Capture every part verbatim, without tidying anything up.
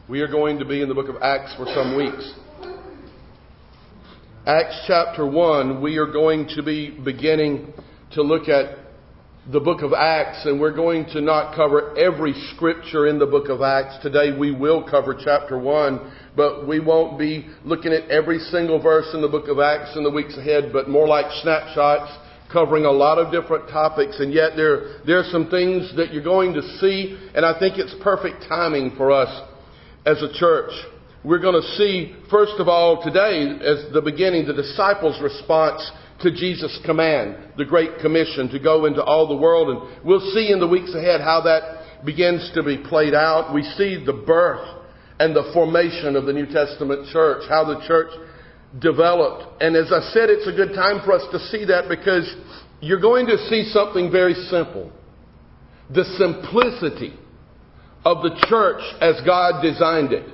We are going to be in the book of Acts for some weeks. Acts chapter one, we are going to be beginning to look at the book of Acts, and we're going to not cover every scripture in the book of Acts. Today we will cover chapter one, but we won't be looking at every single verse in the book of Acts in the weeks ahead, but more like snapshots, covering a lot of different topics. And yet there, there are some things that you're going to see, and I think it's perfect timing for us as a church. We're going to see, first of all, today, as the beginning, the disciples' response to Jesus' command, the Great Commission, to go into all the world. And we'll see in the weeks ahead how that begins to be played out. We see the birth and the formation of the New Testament church, how the church developed. And as I said, it's a good time for us to see that because you're going to see something very simple. The simplicity of the church as God designed it.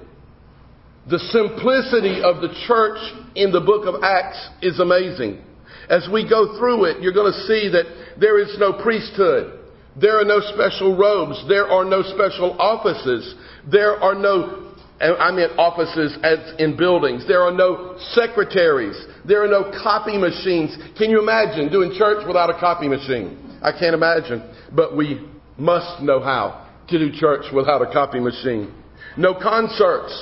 The simplicity of the church in the book of Acts is amazing. As we go through it, you're going to see that there is no priesthood. There are no special robes. There are no special offices. There are no, I meant offices as in buildings. There are no secretaries. There are no copy machines. Can you imagine doing church without a copy machine? I can't imagine. But we must know how to do church without a copy machine. No concerts.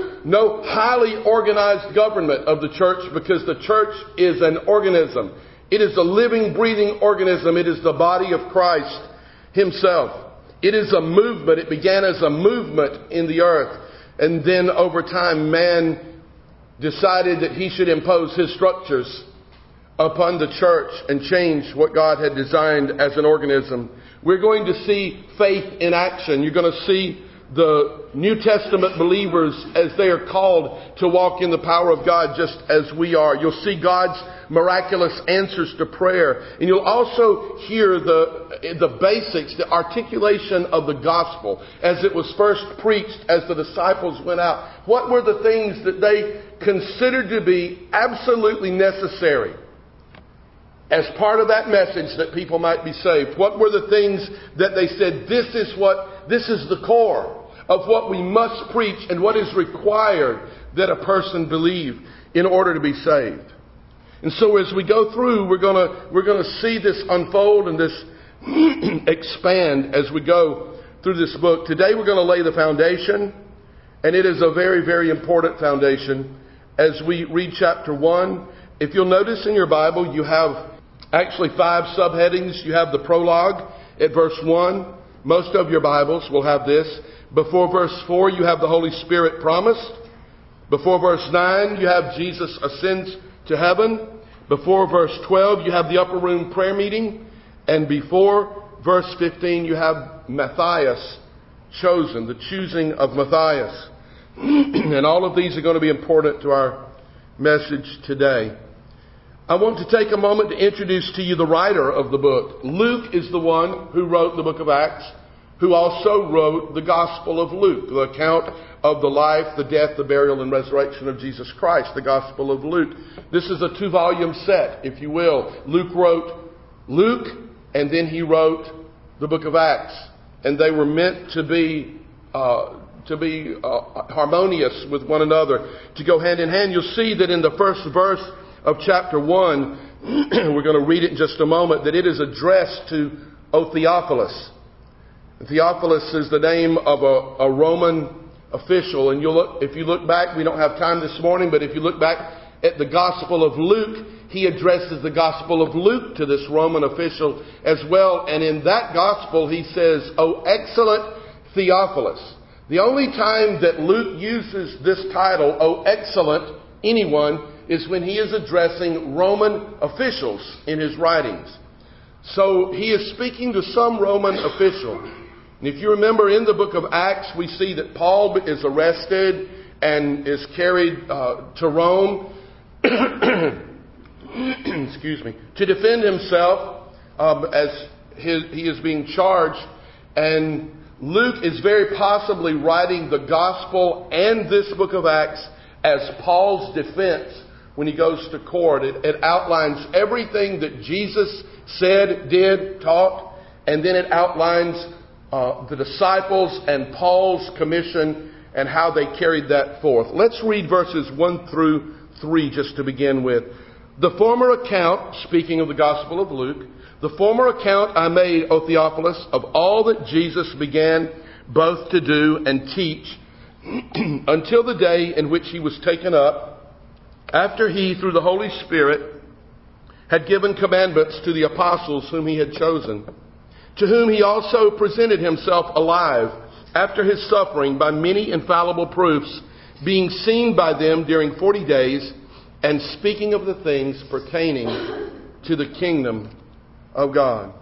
No highly organized government of the church, because the church is an organism. It is a living, breathing organism. It is the body of Christ Himself. It is a movement. It began as a movement in the earth. And then over time, man decided that he should impose his structures upon the church and change what God had designed as an organism. We're going to see faith in action. You're going to see the New Testament believers as they are called to walk in the power of God just as we are. You'll see God's miraculous answers to prayer. And you'll also hear the, the basics, the articulation of the gospel as it was first preached as the disciples went out. What were the things that they considered to be absolutely necessary as part of that message that people might be saved? What were the things that they said, this is what, this is the core of what we must preach and what is required that a person believe in order to be saved? And so as we go through, we're going to, we're going to see this unfold and this expand as we go through this book. Today we're going to lay the foundation, and it is a very, very important foundation as we read chapter one. If you'll notice in your Bible, you have actually five subheadings. You have the prologue at verse one. Most of your Bibles will have this. Before verse four, you have the Holy Spirit promised. Before verse nine, you have Jesus ascends to heaven. Before verse twelve, you have the upper room prayer meeting. And before verse fifteen, you have Matthias chosen, the choosing of Matthias. And all of these are going to be important to our message today. I want to take a moment to introduce to you the writer of the book. Luke is the one who wrote the book of Acts, who also wrote the Gospel of Luke, the account of the life, the death, the burial, and resurrection of Jesus Christ, the Gospel of Luke. This is a two-volume set, if you will. Luke wrote Luke, and then he wrote the book of Acts. And they were meant to be uh, to be uh, harmonious with one another, to go hand in hand. You'll see that in the first verse of chapter one, we're going to read it in just a moment, that it is addressed to O Theophilus. Theophilus is the name of a, a Roman official. And you'll look, if you look back, we don't have time this morning, but if you look back at the Gospel of Luke, he addresses the Gospel of Luke to this Roman official as well. And in that Gospel, he says, O excellent Theophilus. The only time that Luke uses this title, O excellent anyone, is when he is addressing Roman officials in his writings. So he is speaking to some Roman official. And if you remember in the book of Acts, we see that Paul is arrested and is carried uh, to Rome, excuse me, to defend himself um, as his, he is being charged. And Luke is very possibly writing the gospel and this book of Acts as Paul's defense when he goes to court. It, it outlines everything that Jesus said, did, taught, and then it outlines uh, the disciples and Paul's commission and how they carried that forth. Let's read verses one through three just to begin with. The former account, speaking of the Gospel of Luke, the former account I made, O Theophilus, of all that Jesus began both to do and teach until the day in which he was taken up, after he, through the Holy Spirit, had given commandments to the apostles whom he had chosen, to whom he also presented himself alive after his suffering by many infallible proofs, being seen by them during forty days, and speaking of the things pertaining to the kingdom of God.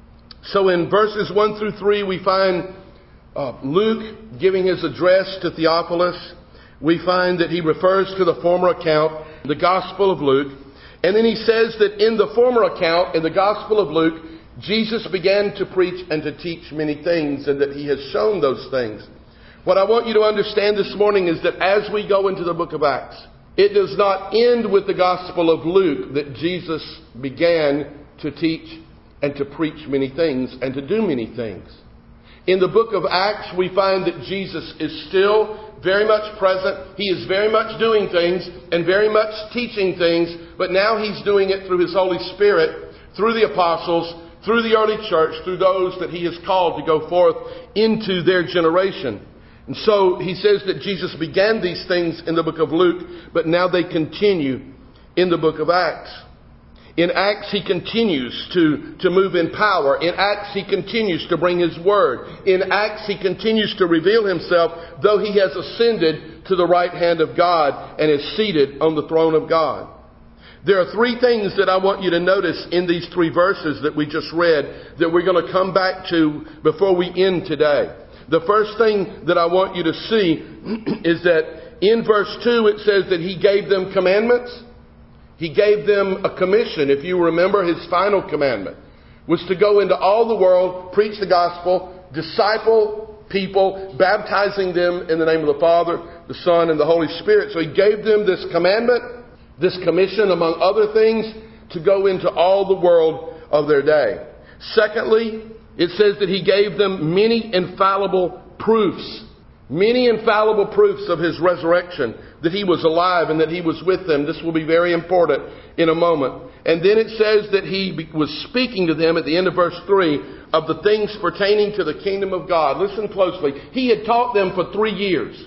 So in verses one through three, we find uh, Luke giving his address to Theophilus. We find that he refers to the former account, the Gospel of Luke. And then he says that in the former account, in the Gospel of Luke, Jesus began to preach and to teach many things, and that he has shown those things. What I want you to understand this morning is that as we go into the book of Acts, it does not end with the Gospel of Luke that Jesus began to teach and to preach many things and to do many things. In the book of Acts, we find that Jesus is still very much present. He is very much doing things and very much teaching things, but now he's doing it through his Holy Spirit, through the apostles, through the early church, through those that he has called to go forth into their generation. And so he says that Jesus began these things in the book of Luke, but now they continue in the book of Acts. In Acts, he continues to, to move in power. In Acts, he continues to bring his word. In Acts, he continues to reveal himself, though he has ascended to the right hand of God and is seated on the throne of God. There are three things that I want you to notice in these three verses that we just read that we're going to come back to before we end today. The first thing that I want you to see is that in verse two it says that he gave them commandments. He gave them a commission. If you remember, his final commandment was to go into all the world, preach the gospel, disciple people, baptizing them in the name of the Father, the Son, and the Holy Spirit. So he gave them this commandment, this commission, among other things, to go into all the world of their day. Secondly, it says that he gave them many infallible proofs. Many infallible proofs of his resurrection, that he was alive and that he was with them. This will be very important in a moment. And then it says that he was speaking to them at the end of verse three of the things pertaining to the kingdom of God. Listen closely. He had taught them for three years.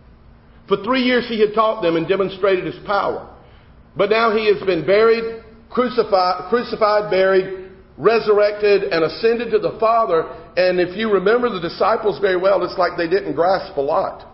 For three years he had taught them and demonstrated his power. But now he has been buried, crucified, crucified, buried, resurrected, and ascended to the Father. And if you remember the disciples very well, it's like they didn't grasp a lot.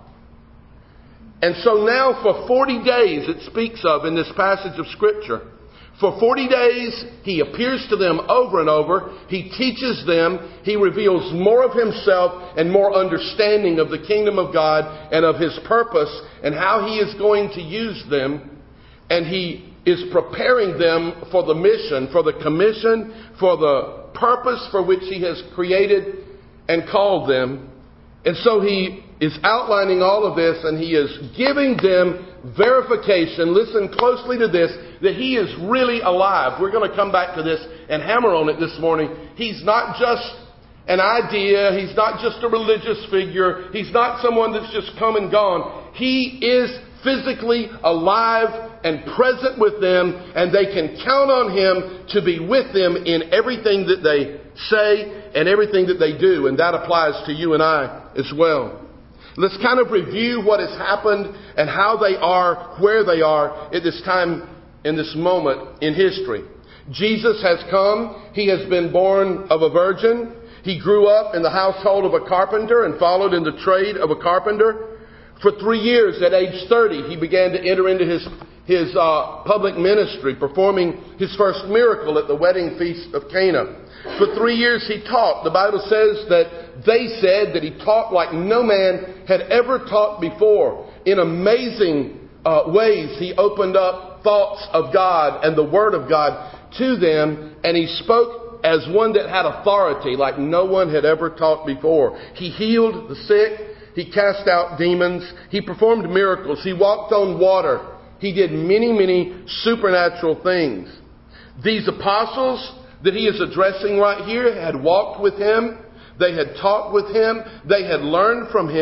And so now for forty days it speaks of in this passage of Scripture. For forty days he appears to them over and over. He teaches them. He reveals more of himself and more understanding of the kingdom of God and of his purpose and how he is going to use them. And he is preparing them for the mission, for the commission, for the purpose for which he has created and called them. And so he is outlining all of this, and he is giving them verification. Listen closely to this, that he is really alive. We're going to come back to this and hammer on it this morning. He's not just an idea. He's not just a religious figure. He's not someone that's just come and gone. He is physically alive and present with them, and they can count on him to be with them in everything that they say and everything that they do. And that applies to you and I as well. Let's kind of review what has happened and how they are, where they are at this time, in this moment in history. Jesus has come. He has been born of a virgin. He grew up in the household of a carpenter and followed in the trade of a carpenter. For three years, at age thirty, he began to enter into his his uh, public ministry, performing his first miracle at the wedding feast of Cana. For three years he taught. The Bible says that they said that he taught like no man had ever taught before. In amazing uh, ways, he opened up thoughts of God and the Word of God to them, and he spoke as one that had authority like no one had ever taught before. He healed the sick. He cast out demons. He performed miracles. He walked on water. He did many, many supernatural things. These apostles that he is addressing right here had walked with him. They had talked with him. They had learned from him.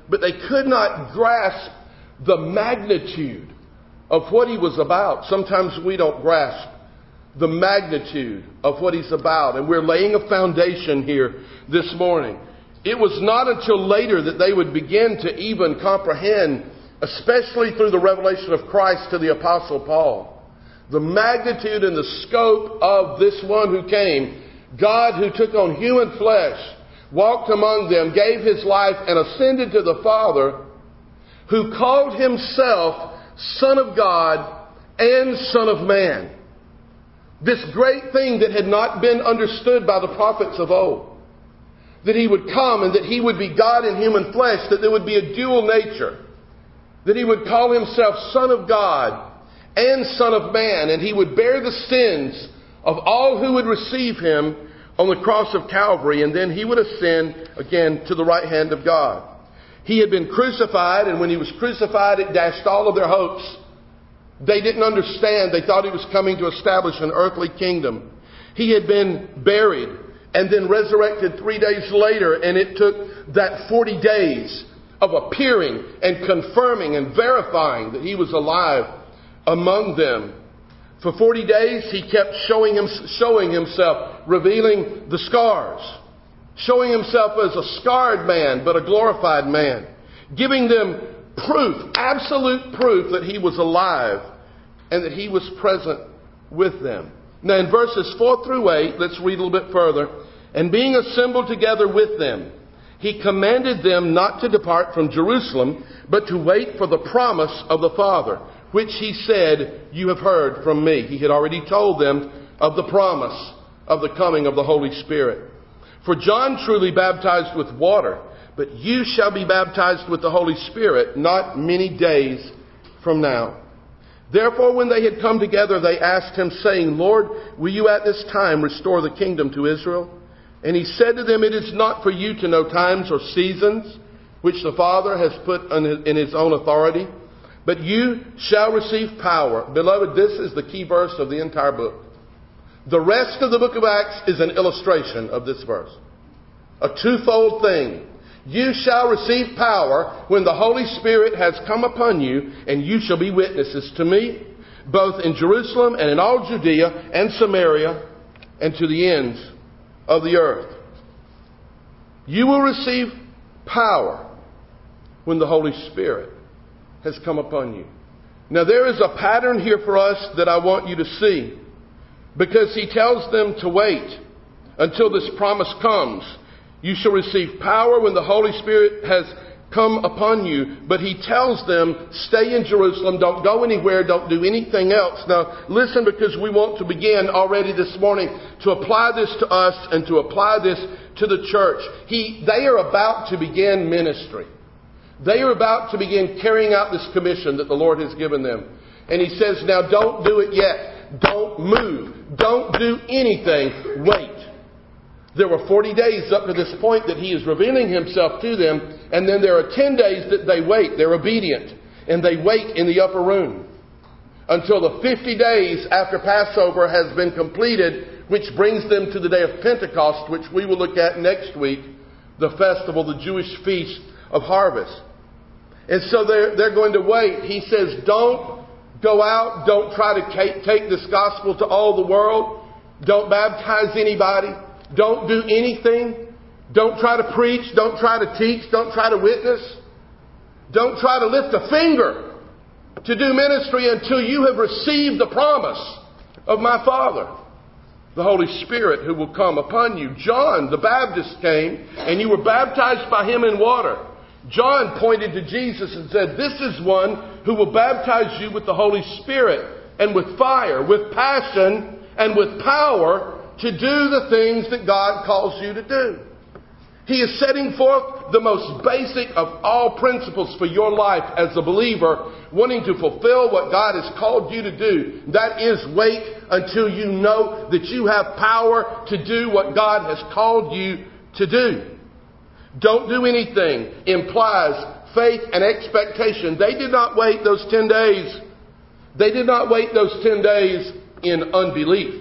but they could not grasp the magnitude of what he was about. Sometimes we don't grasp the magnitude of what he's about, and we're laying a foundation here this morning. It was not until later that they would begin to even comprehend, especially through the revelation of Christ to the Apostle Paul, the magnitude and the scope of this one who came, God who took on human flesh, walked among them, gave his life, and ascended to the Father, who called himself Son of God and Son of Man. This great thing that had not been understood by the prophets of old. That he would come and that he would be God in human flesh, that there would be a dual nature. That he would call himself Son of God and Son of Man, and he would bear the sins of all who would receive him on the cross of Calvary, and then he would ascend again to the right hand of God. He had been crucified, and when he was crucified, it dashed all of their hopes. They didn't understand. They thought he was coming to establish an earthly kingdom. He had been buried and then resurrected three days later, and it took that forty days of appearing and confirming and verifying that he was alive among them. For forty days, he kept showing him, showing himself, revealing the scars, showing himself as a scarred man, but a glorified man, giving them proof, absolute proof that he was alive and that he was present with them. Now in verses four through eight, let's read a little bit further. And being assembled together with them, he commanded them not to depart from Jerusalem, but to wait for the promise of the Father, which he said, you have heard from me. He had already told them of the promise of the coming of the Holy Spirit. For John truly baptized with water, but you shall be baptized with the Holy Spirit not many days from now. Therefore, when they had come together, they asked him, saying, Lord, will you at this time restore the kingdom to Israel? And he said to them, it is not for you to know times or seasons which the Father has put in his own authority, but you shall receive power. Beloved, this is the key verse of the entire book. The rest of the book of Acts is an illustration of this verse. A twofold thing. You shall receive power when the Holy Spirit has come upon you, and you shall be witnesses to me, both in Jerusalem and in all Judea and Samaria and to the ends of the earth. You will receive power when the Holy Spirit has come upon you. Now there is a pattern here for us that I want you to see, because he tells them to wait until this promise comes. You shall receive power when the Holy Spirit has come upon you. But he tells them, stay in Jerusalem, don't go anywhere, don't do anything else. Now listen, because we want to begin already this morning to apply this to us and to apply this to the church. He, they are about to begin ministry. They are about to begin carrying out this commission that the Lord has given them. And he says, now don't do it yet. Don't move. Don't do anything. Wait. There were forty days up to this point that he is revealing himself to them. And then there are ten days that they wait. They're obedient. And they wait in the upper room until the fifty days after Passover has been completed, which brings them to the day of Pentecost, which we will look at next week, the festival, the Jewish feast of harvest. And so they're, they're going to wait. He says, don't go out. Don't try to take this gospel to all the world. Don't baptize anybody. Don't do anything. Don't try to preach. Don't try to teach. Don't try to witness. Don't try to lift a finger to do ministry until you have received the promise of my Father, the Holy Spirit, who will come upon you. John the Baptist came, and you were baptized by him in water. John pointed to Jesus and said, this is one who will baptize you with the Holy Spirit and with fire, with passion, and with power to do the things that God calls you to do. He is setting forth the most basic of all principles for your life as a believer, wanting to fulfill what God has called you to do. That is, wait until you know that you have power to do what God has called you to do. Don't do anything implies faith and expectation. They did not wait those ten days. They did not wait those ten days in unbelief.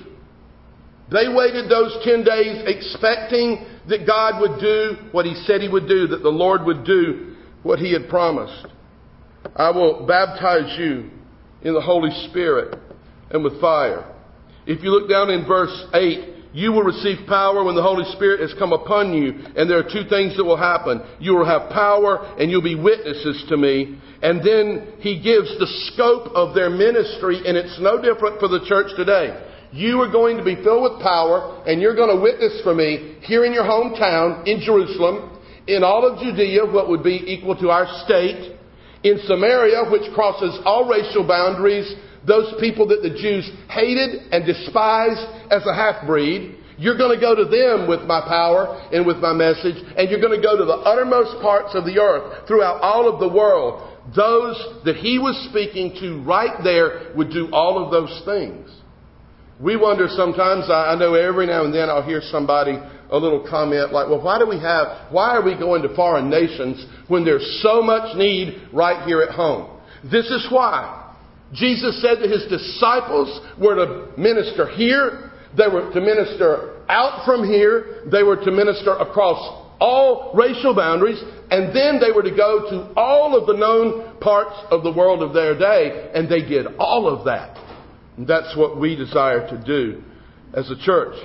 They waited those ten days expecting that God would do what he said he would do, that the Lord would do what he had promised. I will baptize you in the Holy Spirit and with fire. If you look down in verse eight, you will receive power when the Holy Spirit has come upon you. And there are two things that will happen. You will have power and you'll be witnesses to me. And then he gives the scope of their ministry, and it's no different for the church today. You are going to be filled with power, and you're going to witness for me here in your hometown, in Jerusalem, in all of Judea, what would be equal to our state, in Samaria, which crosses all racial boundaries, those people that the Jews hated and despised as a half-breed. You're going to go to them with my power and with my message, and you're going to go to the uttermost parts of the earth throughout all of the world. Those that he was speaking to right there would do all of those things. We wonder sometimes, I know every now and then I'll hear somebody, a little comment like, well, why do we have, why are we going to foreign nations when there's so much need right here at home? This is why. Jesus said that his disciples were to minister here. They were to minister out from here. They were to minister across all racial boundaries. And then they were to go to all of the known parts of the world of their day. And they did all of that. And that's what we desire to do as a church.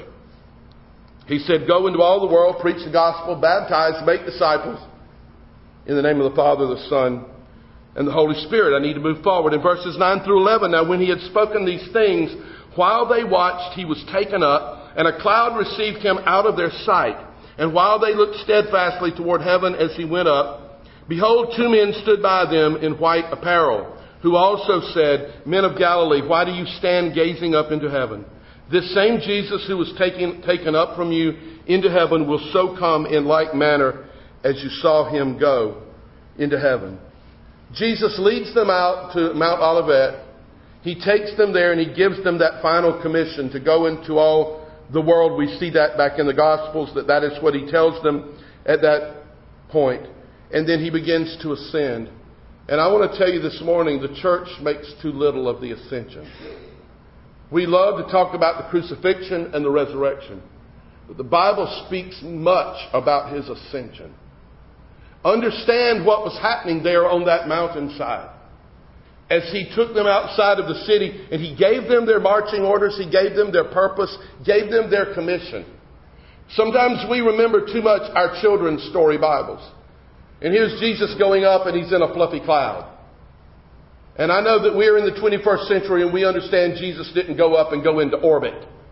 He said, go into all the world, preach the gospel, baptize, make disciples in the name of the Father, the Son, and the Holy Spirit. I need to move forward in verses nine through eleven. Now, when he had spoken these things, while they watched, he was taken up, and a cloud received him out of their sight. And while they looked steadfastly toward heaven as he went up, behold, two men stood by them in white apparel, who also said, Men of Galilee, why do you stand gazing up into heaven? This same Jesus who was taken, taken up from you into heaven will so come in like manner as you saw him go into heaven. Jesus leads them out to Mount Olivet. He takes them there and he gives them that final commission to go into all the world. We see that back in the Gospels, that that is what he tells them at that point. And then he begins to ascend. And I want to tell you this morning, the church makes too little of the ascension. We love to talk about the crucifixion and the resurrection. But the Bible speaks much about his ascension. Understand what was happening there on that mountainside. As he took them outside of the city and he gave them their marching orders, he gave them their purpose, gave them their commission. Sometimes we remember too much our children's story Bibles. And here's Jesus going up and he's in a fluffy cloud. And I know that we're in the twenty-first century and we understand Jesus didn't go up and go into orbit.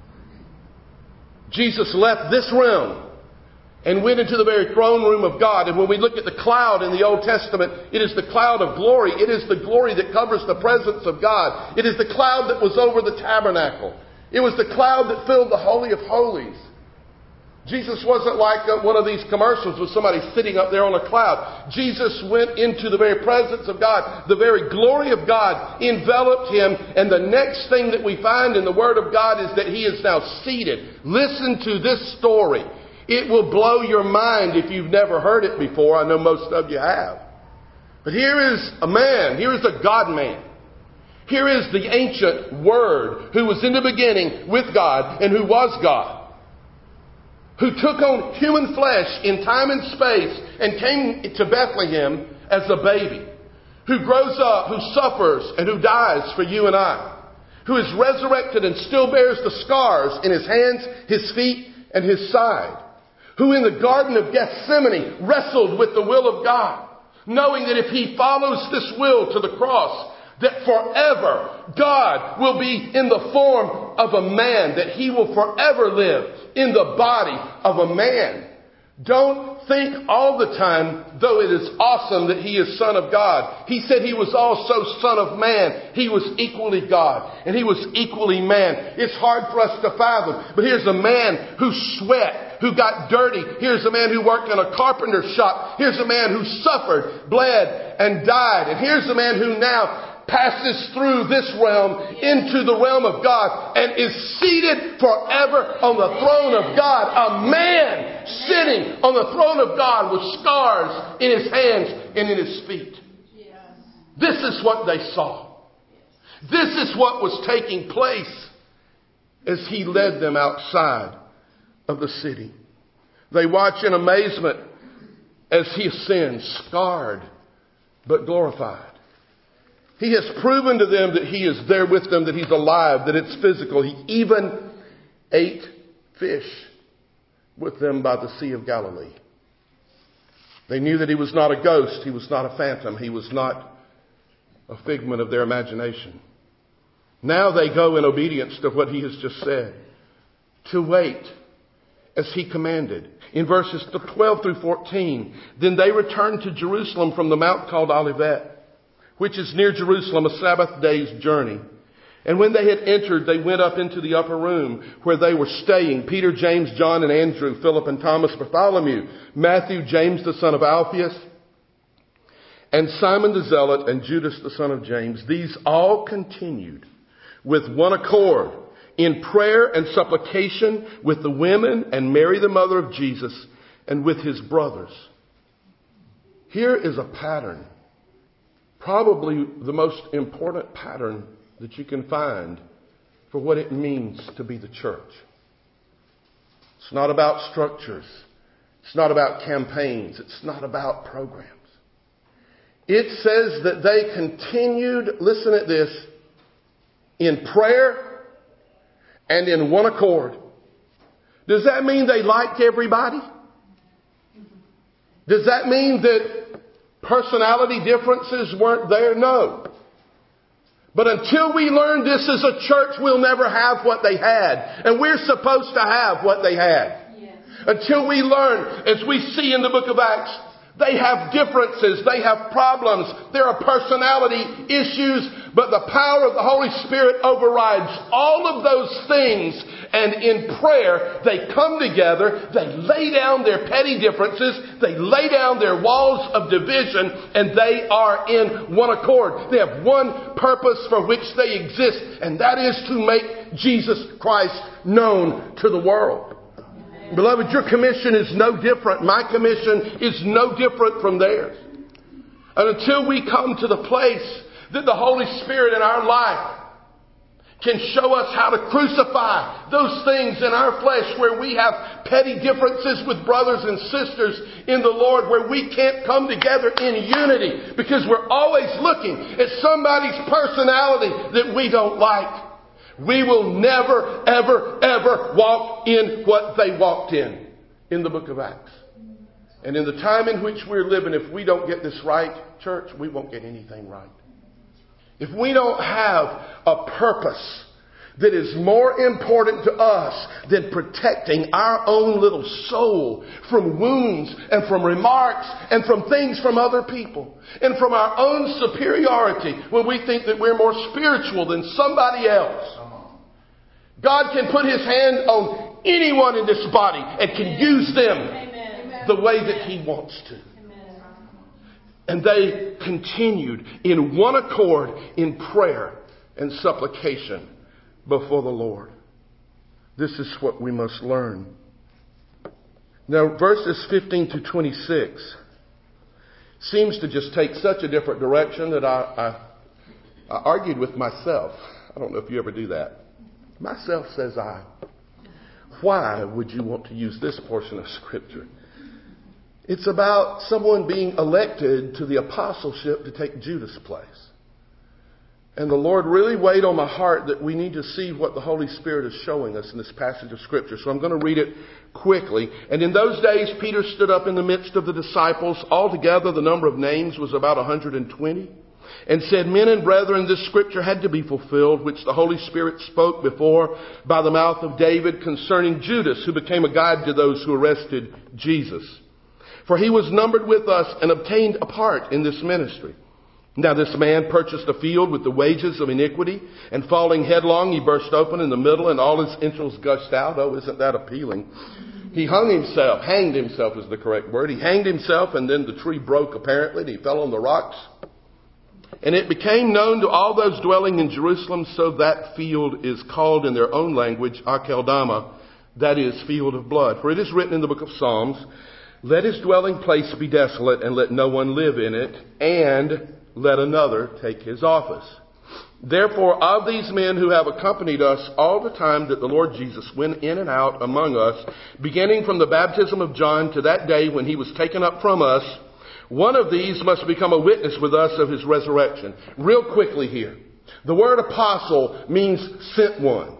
Jesus left this realm and went into the very throne room of God. And when we look at the cloud in the Old Testament, it is the cloud of glory. It is the glory that covers the presence of God. It is the cloud that was over the tabernacle. It was the cloud that filled the Holy of Holies. Jesus wasn't like one of these commercials with somebody sitting up there on a cloud. Jesus went into the very presence of God. The very glory of God enveloped him. And the next thing that we find in the Word of God is that he is now seated. Listen to this story. It will blow your mind if you've never heard it before. I know most of you have. But here is a man. Here is a God-man. Here is the ancient Word who was in the beginning with God and who was God. Who took on human flesh in time and space and came to Bethlehem as a baby. Who grows up, who suffers, and who dies for you and I. Who is resurrected and still bears the scars in his hands, his feet, and his side. Who in the Garden of Gethsemane wrestled with the will of God, knowing that if he follows this will to the cross, that forever God will be in the form of a man, that he will forever live in the body of a man. Don't think all the time, though it is awesome that he is Son of God. He said he was also Son of Man. He was equally God and he was equally man. It's hard for us to fathom. But here's a man who sweat, who got dirty. Here's a man who worked in a carpenter shop. Here's a man who suffered, bled, and died. And here's a man who now passes through this realm into the realm of God and is seated forever on the throne of God. A man sitting on the throne of God with scars in his hands and in his feet. This is what they saw. This is what was taking place as he led them outside of the city. They watch in amazement as he ascends, scarred but glorified. He has proven to them that He is there with them, that He's alive, that it's physical. He even ate fish with them by the Sea of Galilee. They knew that He was not a ghost. He was not a phantom. He was not a figment of their imagination. Now they go in obedience to what He has just said, to wait as He commanded. In verses twelve through fourteen, then they returned to Jerusalem from the mount called Olivet, which is near Jerusalem, a Sabbath day's journey. And when they had entered, they went up into the upper room where they were staying. Peter, James, John, and Andrew, Philip and Thomas, Bartholomew, Matthew, James, the son of Alphaeus, and Simon the Zealot, and Judas, the son of James. These all continued with one accord in prayer and supplication with the women and Mary, the mother of Jesus, and with His brothers. Here is a pattern, probably the most important pattern that you can find for what it means to be the church. It's not about structures. It's not about campaigns. It's not about programs. It says that they continued, listen at this, in prayer and in one accord. Does that mean they liked everybody? Does that mean that personality differences weren't there? No. But until we learn this as a church, we'll never have what they had. And we're supposed to have what they had. Yes. Until we learn, as we see in the book of Acts, they have differences, they have problems, there are personality issues, but the power of the Holy Spirit overrides all of those things. And in prayer, they come together, they lay down their petty differences, they lay down their walls of division, and they are in one accord. They have one purpose for which they exist, and that is to make Jesus Christ known to the world. Beloved, your commission is no different. My commission is no different from theirs. And until we come to the place that the Holy Spirit in our life can show us how to crucify those things in our flesh where we have petty differences with brothers and sisters in the Lord, where we can't come together in unity because we're always looking at somebody's personality that we don't like, we will never, ever, ever walk in what they walked in, in the book of Acts. And in the time in which we're living, if we don't get this right, church, we won't get anything right. If we don't have a purpose that is more important to us than protecting our own little soul from wounds and from remarks and from things from other people and from our own superiority when we think that we're more spiritual than somebody else. God can put His hand on anyone in this body and can use them Amen. The way that He wants to. Amen. And they continued in one accord in prayer and supplication before the Lord. This is what we must learn. Now, verses fifteen to twenty-six seems to just take such a different direction that I, I, I argued with myself. I don't know if you ever do that. Myself says I. Why would you want to use this portion of Scripture? It's about someone being elected to the apostleship to take Judas' place. And the Lord really weighed on my heart that we need to see what the Holy Spirit is showing us in this passage of Scripture. So I'm going to read it quickly. And in those days, Peter stood up in the midst of the disciples. Altogether, the number of names was about one hundred twenty. And said, men and brethren, this Scripture had to be fulfilled, which the Holy Spirit spoke before by the mouth of David concerning Judas, who became a guide to those who arrested Jesus. For he was numbered with us and obtained a part in this ministry. Now this man purchased a field with the wages of iniquity, and falling headlong, he burst open in the middle, and all his entrails gushed out. Oh, isn't that appealing? He hung himself, hanged himself is the correct word. He hanged himself, and then the tree broke apparently, and he fell on the rocks. And it became known to all those dwelling in Jerusalem, so that field is called in their own language, Akeldama, that is, field of blood. For it is written in the book of Psalms, let his dwelling place be desolate, and let no one live in it, and let another take his office. Therefore, of these men who have accompanied us all the time that the Lord Jesus went in and out among us, beginning from the baptism of John to that day when he was taken up from us, One of these must become a witness with us of his resurrection. Real quickly here. The word apostle means sent one.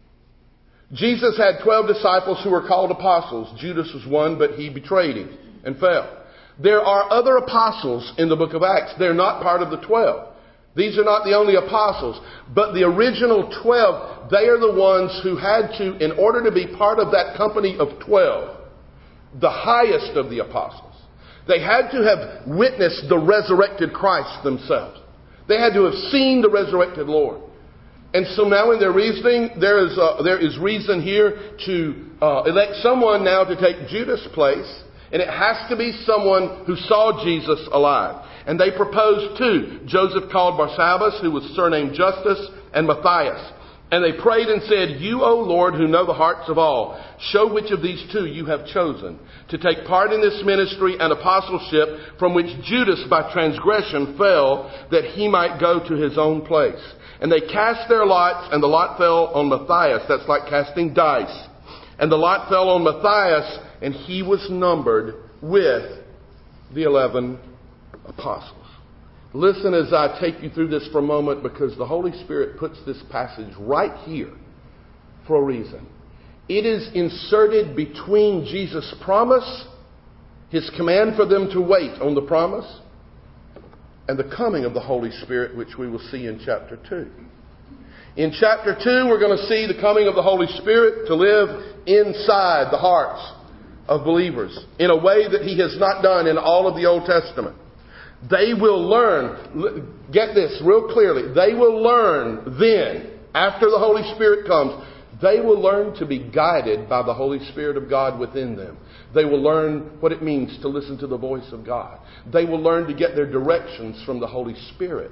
Jesus had twelve disciples who were called apostles. Judas was one, but he betrayed him and fell. There are other apostles in the book of Acts. They're not part of the twelve. These are not the only apostles. But the original twelve, they are the ones who had to, in order to be part of that company of twelve, the highest of the apostles, they had to have witnessed the resurrected Christ themselves. They had to have seen the resurrected Lord. And so now in their reasoning, there is, uh, there is reason here to uh, elect someone now to take Judas' place. And it has to be someone who saw Jesus alive. And they proposed two. Joseph called Barsabbas, who was surnamed Justus, and Matthias. And they prayed and said, "You, O Lord, who know the hearts of all, show which of these two you have chosen to take part in this ministry and apostleship from which Judas by transgression fell, that he might go to his own place." And they cast their lots, and the lot fell on Matthias. That's like casting dice. And the lot fell on Matthias, and he was numbered with the eleven apostles. Listen as I take you through this for a moment, because the Holy Spirit puts this passage right here for a reason. It is inserted between Jesus' promise, his command for them to wait on the promise, and the coming of the Holy Spirit, which we will see in chapter two. In chapter two, we're going to see the coming of the Holy Spirit to live inside the hearts of believers in a way that he has not done in all of the Old Testament. They will learn, get this real clearly, they will learn then, after the Holy Spirit comes, they will learn to be guided by the Holy Spirit of God within them. They will learn what it means to listen to the voice of God. They will learn to get their directions from the Holy Spirit.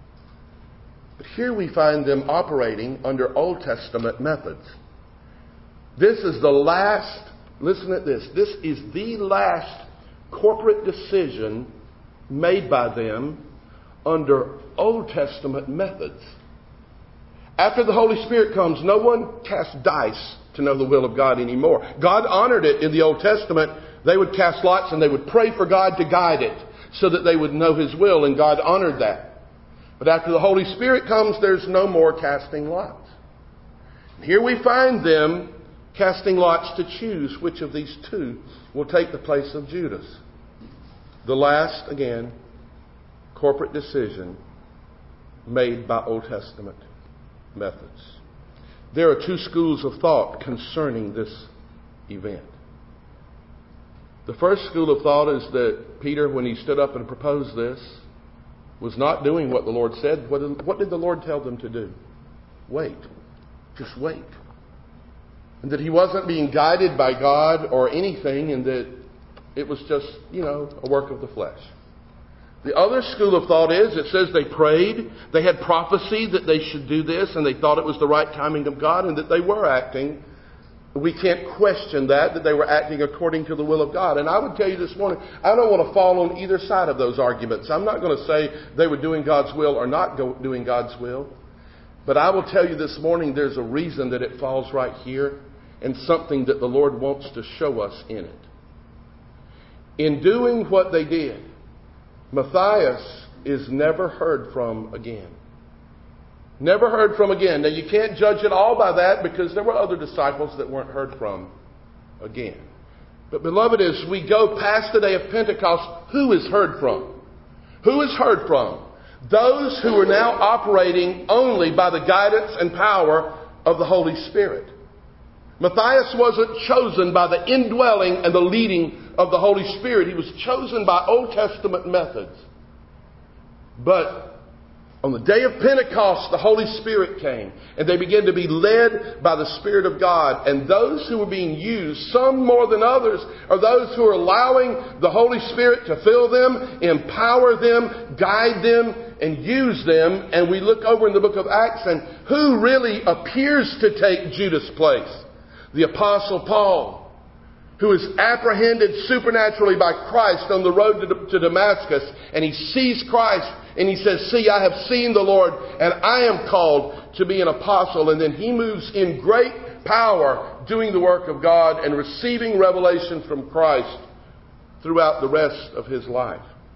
But here we find them operating under Old Testament methods. This is the last, listen at this, this is the last corporate decision made by them under Old Testament methods. After the Holy Spirit comes, no one casts dice to know the will of God anymore. God honored it in the Old Testament. They would cast lots and they would pray for God to guide it so that they would know his will, and God honored that. But after the Holy Spirit comes, there's no more casting lots. Here we find them casting lots to choose which of these two will take the place of Judas. The last, again, corporate decision made by Old Testament methods. There are two schools of thought concerning this event. The first school of thought is that Peter, when he stood up and proposed this, was not doing what the Lord said. What did, what did the Lord tell them to do? Wait. Just wait. And that he wasn't being guided by God or anything, and that it was just, you know, a work of the flesh. The other school of thought is, it says they prayed, they had prophecy that they should do this, and they thought it was the right timing of God, and that they were acting. We can't question that, that they were acting according to the will of God. And I would tell you this morning, I don't want to fall on either side of those arguments. I'm not going to say they were doing God's will or not go, doing God's will. But I will tell you this morning, there's a reason that it falls right here, and something that the Lord wants to show us in it. In doing what they did, Matthias is never heard from again. Never heard from again. Now you can't judge it all by that, because there were other disciples that weren't heard from again. But beloved, as we go past the day of Pentecost, who is heard from? Who is heard from? Those who are now operating only by the guidance and power of the Holy Spirit. Matthias wasn't chosen by the indwelling and the leading of the Holy Spirit. He was chosen by Old Testament methods. But on the day of Pentecost, the Holy Spirit came, and they began to be led by the Spirit of God. And those who were being used, some more than others, are those who are allowing the Holy Spirit to fill them, empower them, guide them, and use them. And we look over in the book of Acts, and who really appears to take Judas' place? The Apostle Paul, who is apprehended supernaturally by Christ on the road to, to Damascus. And he sees Christ and he says, "See, I have seen the Lord, and I am called to be an apostle." And then he moves in great power, doing the work of God and receiving revelation from Christ throughout the rest of his life.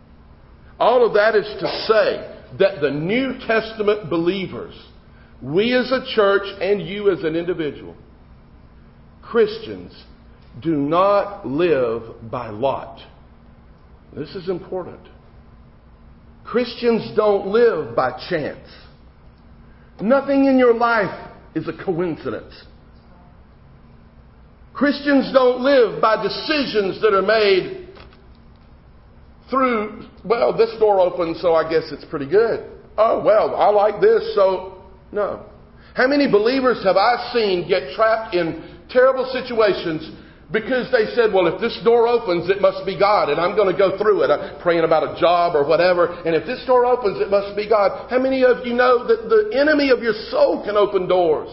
All of that is to say that the New Testament believers, we as a church and you as an individual, Christians, do not live by lot. This is important. Christians don't live by chance. Nothing in your life is a coincidence. Christians don't live by decisions that are made through, well, this door opens, so I guess it's pretty good. Oh, well, I like this, so no. How many believers have I seen get trapped in terrible situations because they said, well, if this door opens, it must be God, and I'm going to go through it. I'm praying about a job or whatever, and if this door opens, it must be God. How many of you know that the enemy of your soul can open doors?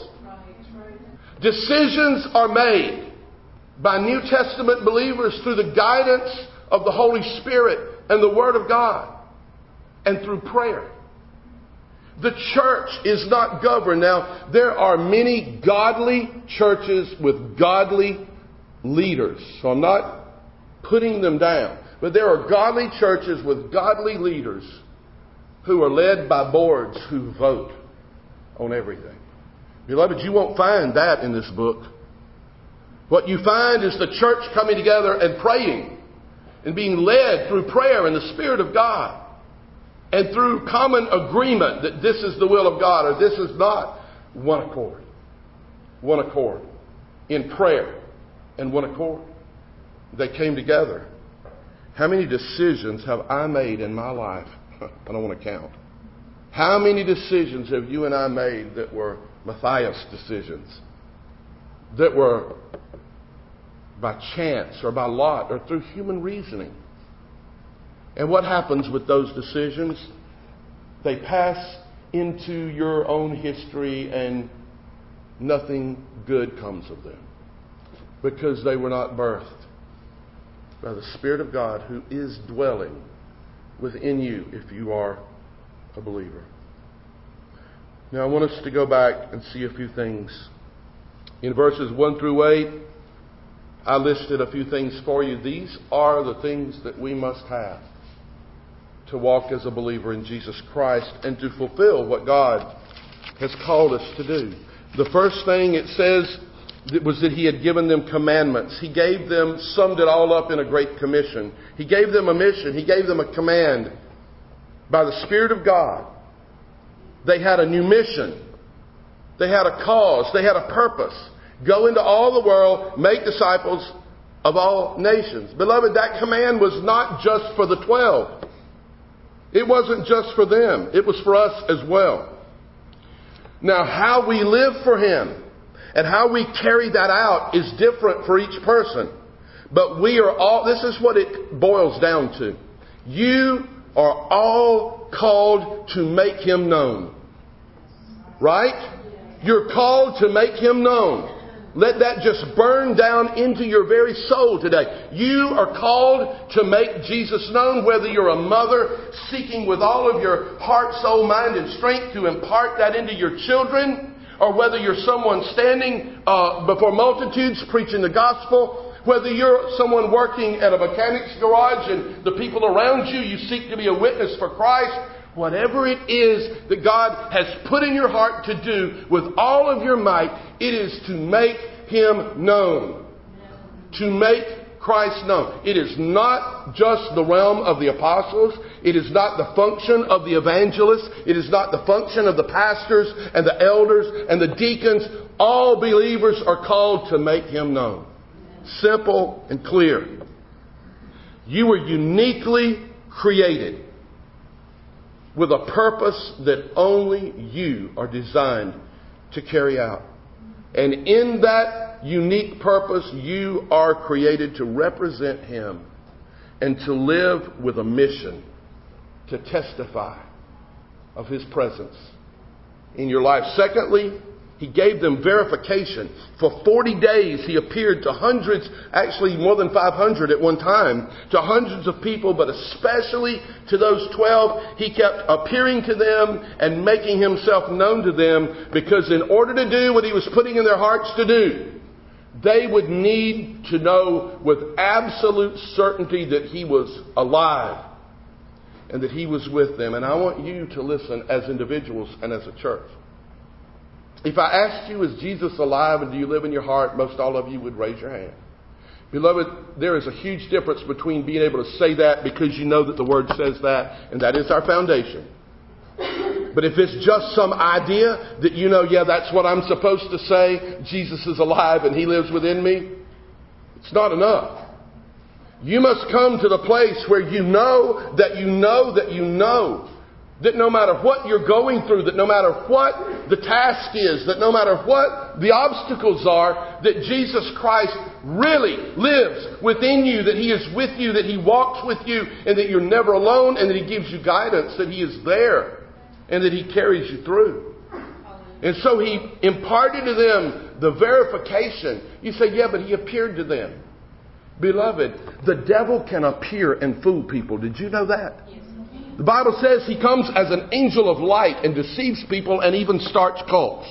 Decisions are made by New Testament believers through the guidance of the Holy Spirit and the Word of God and through prayer. The church is not governed. Now, there are many godly churches with godly leaders. So I'm not putting them down. But there are godly churches with godly leaders who are led by boards who vote on everything. Beloved, you won't find that in this book. What you find is the church coming together and praying and being led through prayer and the Spirit of God and through common agreement that this is the will of God or this is not. One accord. One accord. In prayer and one accord. They came together. How many decisions have I made in my life? I don't want to count. How many decisions have you and I made that were Matthias decisions? That were by chance or by lot or through human reasoning? And what happens with those decisions? They pass into your own history and nothing good comes of them. Because they were not birthed by the Spirit of God who is dwelling within you if you are a believer. Now I want us to go back and see a few things. In verses one through eight, I listed a few things for you. These are the things that we must have to walk as a believer in Jesus Christ and to fulfill what God has called us to do. The first thing it says was that He had given them commandments. He gave them, summed it all up in a great commission. He gave them a mission. He gave them a command by the Spirit of God. They had a new mission. They had a cause. They had a purpose. Go into all the world, make disciples of all nations. Beloved, that command was not just for the twelve. It wasn't just for them. It was for us as well. Now, how we live for Him and how we carry that out is different for each person. But we are all, this is what it boils down to. You are all called to make Him known. Right? You're called to make Him known. Let that just burn down into your very soul today. You are called to make Jesus known, whether you're a mother seeking with all of your heart, soul, mind, and strength to impart that into your children, or whether you're someone standing uh, before multitudes preaching the gospel, whether you're someone working at a mechanic's garage and the people around you, you seek to be a witness for Christ. Whatever it is that God has put in your heart to do with all of your might, it is to make Him known. To make Christ known. It is not just the realm of the apostles. It is not the function of the evangelists. It is not the function of the pastors and the elders and the deacons. All believers are called to make Him known. Simple and clear. You were uniquely created with a purpose that only you are designed to carry out. And in that unique purpose, you are created to represent Him and to live with a mission to testify of His presence in your life. Secondly, He gave them verification. For forty days He appeared to hundreds, actually more than five hundred at one time, to hundreds of people, but especially to those twelve. He kept appearing to them and making Himself known to them, because in order to do what He was putting in their hearts to do, they would need to know with absolute certainty that He was alive. and that He was with them. And I want you to listen as individuals and as a church. If I asked you, is Jesus alive and do you live in your heart, most all of you would raise your hand. Beloved, there is a huge difference between being able to say that because you know that the Word says that, and that is our foundation. But if it's just some idea that you know, yeah, that's what I'm supposed to say, Jesus is alive and He lives within me, it's not enough. You must come to the place where you know that you know that you know that no matter what you're going through, that no matter what the task is, that no matter what the obstacles are, that Jesus Christ really lives within you, that He is with you, that He walks with you, and that you're never alone, and that He gives you guidance, that He is there, and that He carries you through. And so He imparted to them the verification. You say, yeah, but He appeared to them. Beloved, the devil can appear and fool people. Did you know that? Yes. The Bible says he comes as an angel of light and deceives people and even starts cults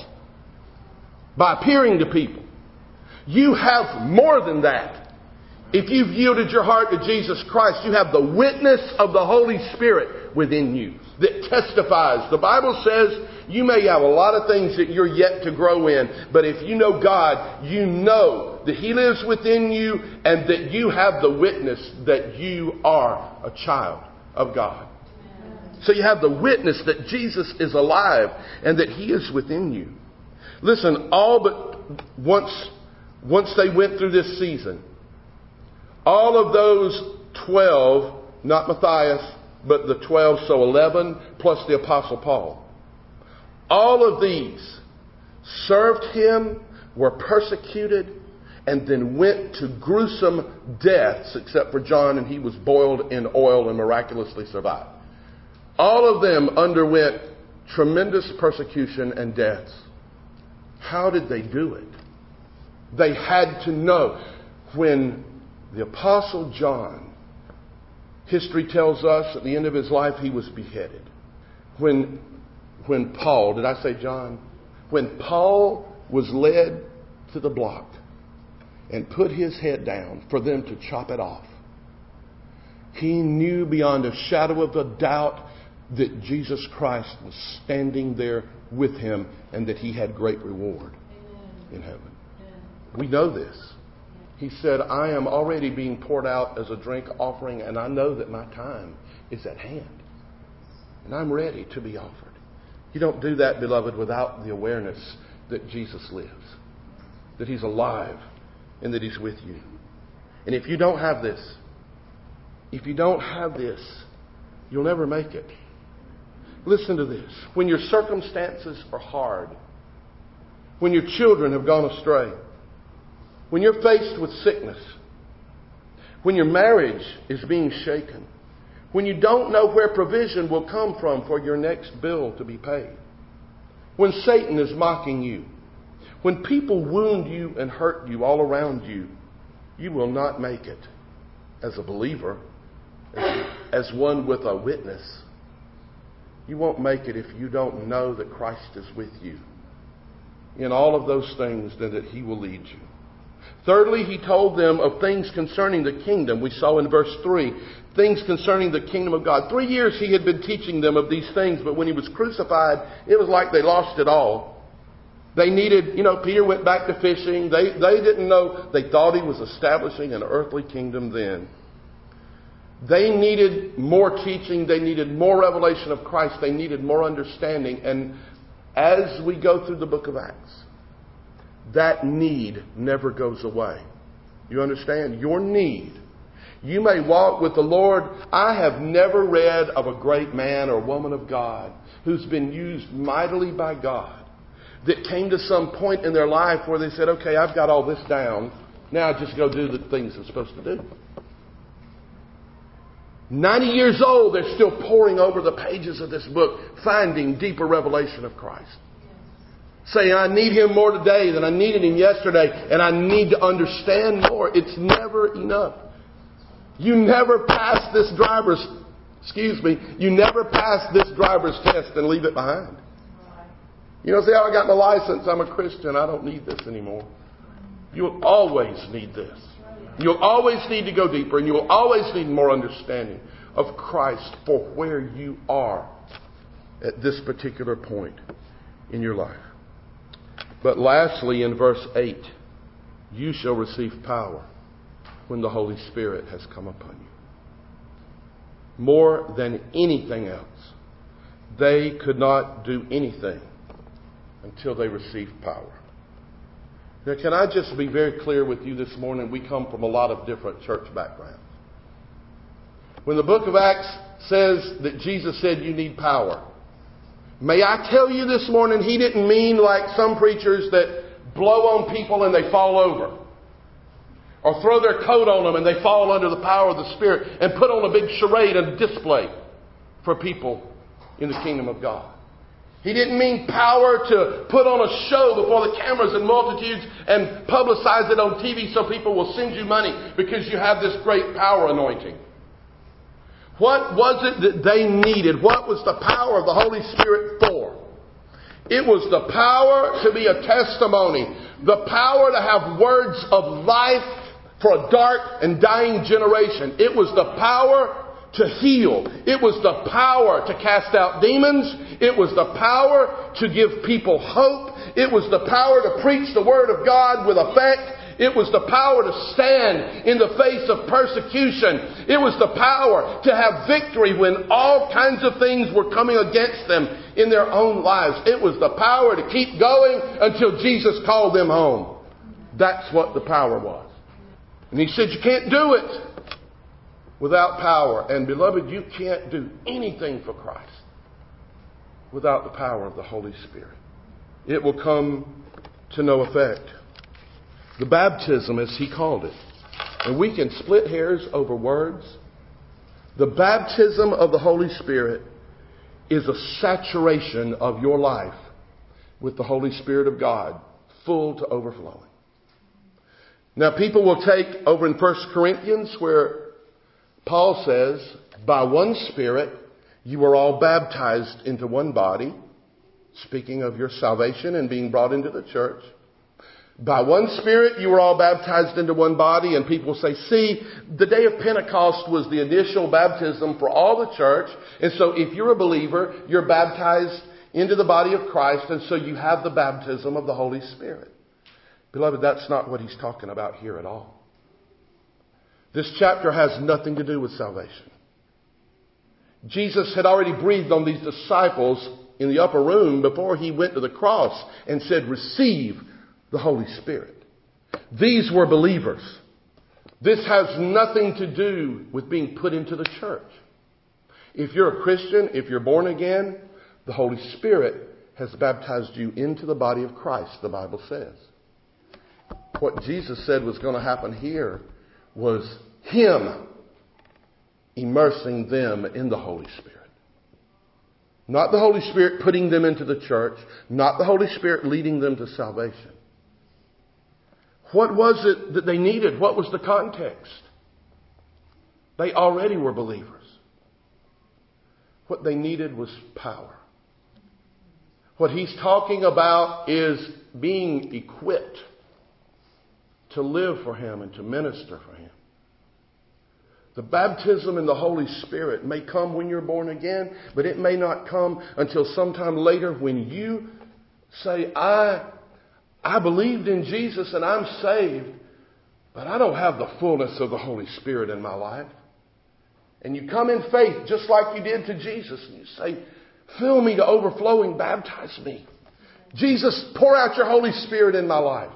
by appearing to people. You have more than that. If you've yielded your heart to Jesus Christ, you have the witness of the Holy Spirit within you that testifies. The Bible says you may have a lot of things that you're yet to grow in, but if you know God, you know that He lives within you and that you have the witness that you are a child of God. So you have the witness that Jesus is alive and that He is within you. Listen, all but once, once they went through this season, all of those twelve, not Matthias, but the twelve, so eleven, plus the Apostle Paul, all of these served Him, were persecuted, and then went to gruesome deaths, except for John, and he was boiled in oil and miraculously survived. All of them underwent tremendous persecution and deaths. How did they do it? They had to know. When the Apostle John, history tells us at the end of his life he was beheaded. When, when Paul, did I say John? When Paul was led to the block and put his head down for them to chop it off, he knew beyond a shadow of a doubt that Jesus Christ was standing there with him and that he had great reward Amen. In heaven. Amen. We know this. He said, I am already being poured out as a drink offering, and I know that my time is at hand. And I'm ready to be offered. You don't do that, beloved, without the awareness that Jesus lives, that He's alive, and that He's with you. And if you don't have this, if you don't have this, you'll never make it. Listen to this. When your circumstances are hard, when your children have gone astray, when you're faced with sickness, when your marriage is being shaken, when you don't know where provision will come from for your next bill to be paid, when Satan is mocking you, when people wound you and hurt you all around you, you will not make it as a believer, as, as one with a witness. You won't make it if you don't know that Christ is with you. In all of those things, then that He will lead you. Thirdly, He told them of things concerning the kingdom. We saw in verse three, things concerning the kingdom of God. Three years He had been teaching them of these things, but when He was crucified, it was like they lost it all. They needed, you know, Peter went back to fishing. They, they didn't know, they thought He was establishing an earthly kingdom then. They needed more teaching. They needed more revelation of Christ. They needed more understanding. And as we go through the book of Acts, that need never goes away. You understand? Your need. You may walk with the Lord. I have never read of a great man or woman of God who's been used mightily by God that came to some point in their life where they said, okay, I've got all this down. Now I just go do the things I'm supposed to do. ninety years old, they're still poring over the pages of this book, finding deeper revelation of Christ. Saying, I need Him more today than I needed Him yesterday, and I need to understand more. It's never enough. You never pass this driver's, excuse me, you never pass this driver's test and leave it behind. You know, say, oh, I got my license, I'm a Christian, I don't need this anymore. You'll always need this. You'll always need to go deeper, and you'll always need more understanding. of Christ for where you are at this particular point in your life. But lastly, in verse eight, you shall receive power when the Holy Spirit has come upon you. More than anything else, they could not do anything until they received power. Now, can I just be very clear with you this morning? We come from a lot of different church backgrounds. When the book of Acts says that Jesus said you need power, may I tell you this morning, he didn't mean like some preachers that blow on people and they fall over. Or throw their coat on them and they fall under the power of the Spirit and put on a big charade and display for people in the kingdom of God. He didn't mean power to put on a show before the cameras and multitudes and publicize it on T V so people will send you money because you have this great power anointing. What was it that they needed? What was the power of the Holy Spirit for? It was the power to be a testimony. The power to have words of life for a dark and dying generation. It was the power to heal. It was the power to cast out demons. It was the power to give people hope. It was the power to preach the Word of God with effect. It was the power to stand in the face of persecution. It was the power to have victory when all kinds of things were coming against them in their own lives. It was the power to keep going until Jesus called them home. That's what the power was. And he said, you can't do it without power. And beloved, you can't do anything for Christ without the power of the Holy Spirit. It will come to no effect. The baptism, as he called it. And we can split hairs over words. The baptism of the Holy Spirit is a saturation of your life with the Holy Spirit of God, full to overflowing. Now, people will take over in First Corinthians where Paul says, by one Spirit, you are all baptized into one body, speaking of your salvation and being brought into the church. By one Spirit, you were all baptized into one body. And people say, see, the day of Pentecost was the initial baptism for all the church. And so if you're a believer, you're baptized into the body of Christ. And so you have the baptism of the Holy Spirit. Beloved, that's not what he's talking about here at all. This chapter has nothing to do with salvation. Jesus had already breathed on these disciples in the upper room before he went to the cross and said, receive the Holy Spirit. These were believers. This has nothing to do with being put into the church. If you're a Christian, if you're born again, the Holy Spirit has baptized you into the body of Christ, the Bible says. What Jesus said was going to happen here was him immersing them in the Holy Spirit. Not the Holy Spirit putting them into the church. Not the Holy Spirit leading them to salvation. What was it that they needed? What was the context? They already were believers. What they needed was power. What he's talking about is being equipped to live for him and to minister for him. The baptism in the Holy Spirit may come when you're born again, but it may not come until sometime later when you say, I, I believed in Jesus and I'm saved, but I don't have the fullness of the Holy Spirit in my life. And you come in faith just like you did to Jesus and you say, fill me to overflowing, baptize me. Jesus, pour out your Holy Spirit in my life.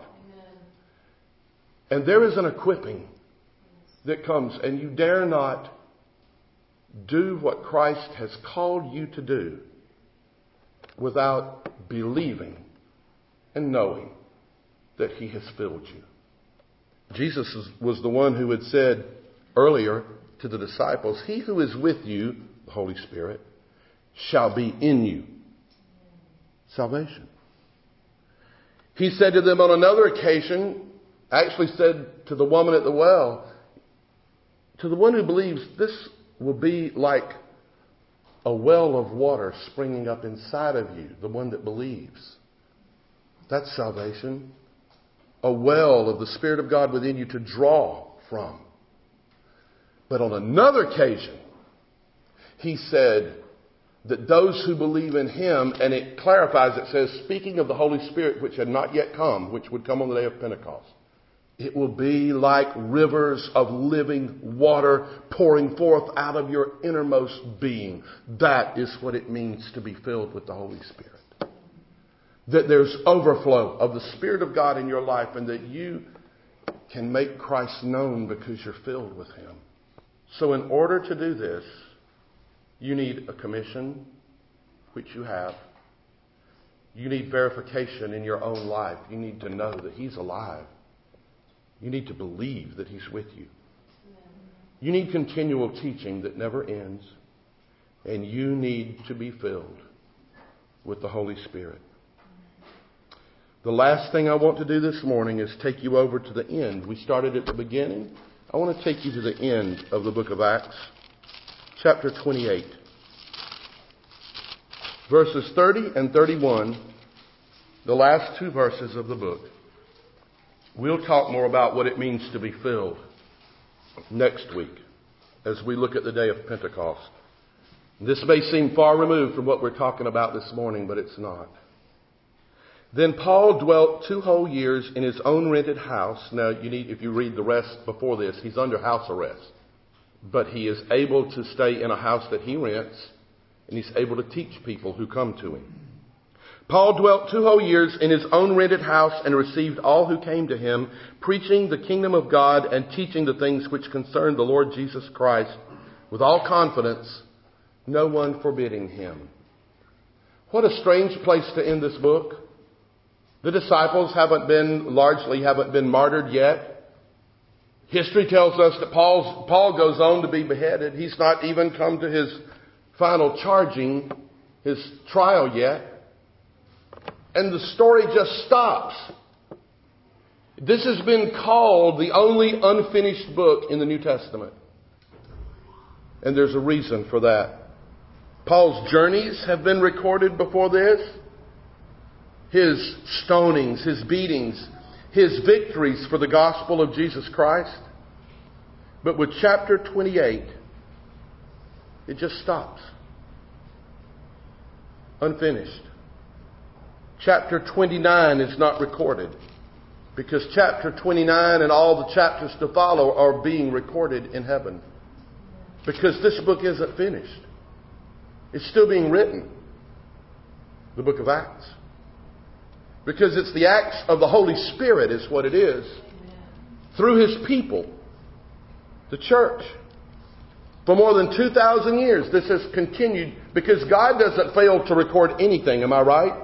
And there is an equipping that comes, and you dare not do what Christ has called you to do without believing and knowing that he has filled you. Jesus was the one who had said earlier to the disciples, he who is with you, the Holy Spirit, shall be in you. Salvation. He said to them on another occasion, actually said to the woman at the well, to the one who believes, this will be like a well of water springing up inside of you, the one that believes. That's salvation. A well of the Spirit of God within you to draw from. But on another occasion, He said that those who believe in Him, and it clarifies, it says, speaking of the Holy Spirit, which had not yet come, which would come on the day of Pentecost, it will be like rivers of living water pouring forth out of your innermost being. That is what it means to be filled with the Holy Spirit. That there's overflow of the Spirit of God in your life, and that you can make Christ known because you're filled with Him. So in order to do this, you need a commission, which you have. You need verification in your own life. You need to know that He's alive. You need to believe that He's with you. You need continual teaching that never ends. And you need to be filled with the Holy Spirit. The last thing I want to do this morning is take you over to the end. We started at the beginning. I want to take you to the end of the book of Acts, chapter twenty-eight. Verses thirty and thirty-one, the last two verses of the book. We'll talk more about what it means to be filled next week as we look at the day of Pentecost. This may seem far removed from what we're talking about this morning, but it's not. Then Paul dwelt two whole years in his own rented house. Now, you need, if you read the rest before this, he's under house arrest. But he is able to stay in a house that he rents, and he's able to teach people who come to him. Paul dwelt two whole years in his own rented house and received all who came to him, preaching the kingdom of God and teaching the things which concern the Lord Jesus Christ with all confidence, no one forbidding him. What a strange place to end this book. The disciples haven't been, largely haven't been martyred yet. History tells us that Paul's, Paul goes on to be beheaded. He's not even come to his final charging, his trial yet. And the story just stops. This has been called the only unfinished book in the New Testament. And there's a reason for that. Paul's journeys have been recorded before this. His stonings, his beatings, his victories for the gospel of Jesus Christ. But with chapter twenty-eight, it just stops. Unfinished. Chapter twenty-nine is not recorded because chapter twenty-nine and all the chapters to follow are being recorded in heaven. Because this book isn't finished. It's still being written. The book of Acts. Because it's the acts of the Holy Spirit is what it is. Through His people. The church. For more than two thousand years this has continued because God doesn't fail to record anything. Am I right?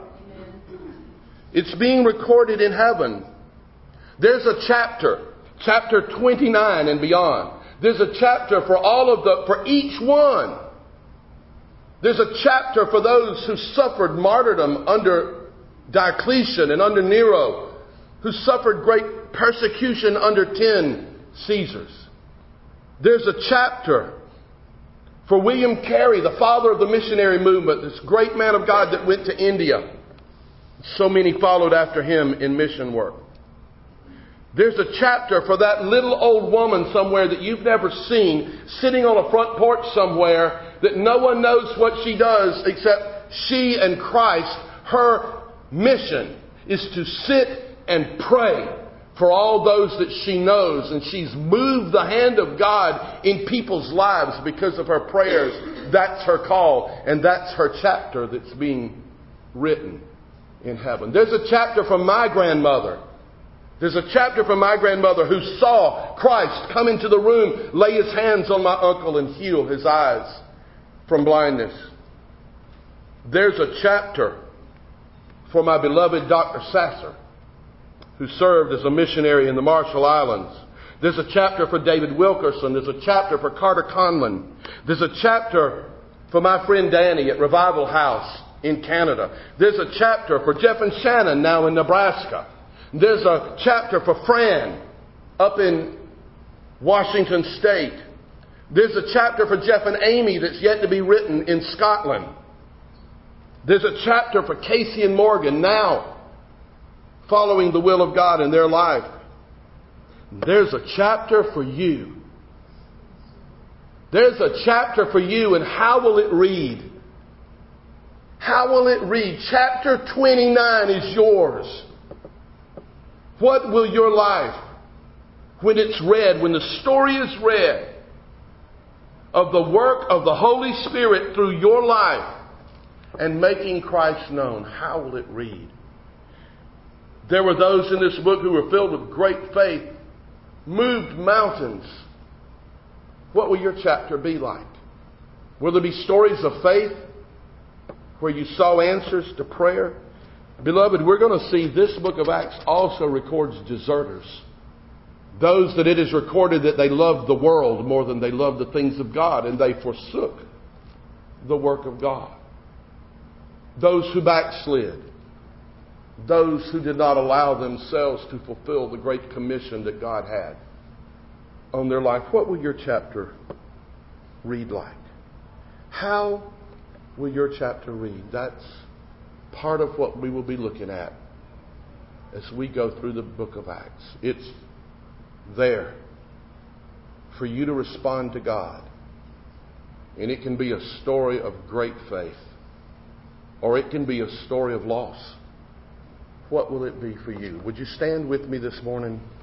It's being recorded in heaven. There's a chapter, chapter twenty-nine and beyond. There's a chapter for all of the, for each one. There's a chapter for those who suffered martyrdom under Diocletian and under Nero, who suffered great persecution under ten Caesars. There's a chapter for William Carey, the father of the missionary movement, this great man of God that went to India. So many followed after him in mission work. There's a chapter for that little old woman somewhere that you've never seen, sitting on a front porch somewhere, that no one knows what she does except she and Christ. Her mission is to sit and pray for all those that she knows. And she's moved the hand of God in people's lives because of her prayers. That's her call. And that's her chapter that's being written in heaven. There's a chapter from my grandmother. There's a chapter from my grandmother who saw Christ come into the room, lay His hands on my uncle and heal his eyes from blindness. There's a chapter for my beloved Doctor Sasser, who served as a missionary in the Marshall Islands. There's a chapter for David Wilkerson. There's a chapter for Carter Conlon. There's a chapter for my friend Danny at Revival House in Canada. There's a chapter for Jeff and Shannon now in Nebraska. There's a chapter for Fran up in Washington State. There's a chapter for Jeff and Amy that's yet to be written in Scotland. There's a chapter for Casey and Morgan now following the will of God in their life. There's a chapter for you. There's a chapter for you, and how will it read? How will it read? Chapter twenty-nine is yours. What will your life, when it's read, when the story is read of the work of the Holy Spirit through your life and making Christ known, how will it read? There were those in this book who were filled with great faith, moved mountains. What will your chapter be like? Will there be stories of faith where you saw answers to prayer? Beloved, we're going to see this book of Acts also records deserters. Those that it is recorded that they loved the world more than they loved the things of God, and they forsook the work of God. Those who backslid. Those who did not allow themselves to fulfill the great commission that God had on their life. What will your chapter read like? How will your chapter read? That's part of what we will be looking at as we go through the book of Acts. It's there for you to respond to God. And it can be a story of great faith, or it can be a story of loss. What will it be for you? Would you stand with me this morning?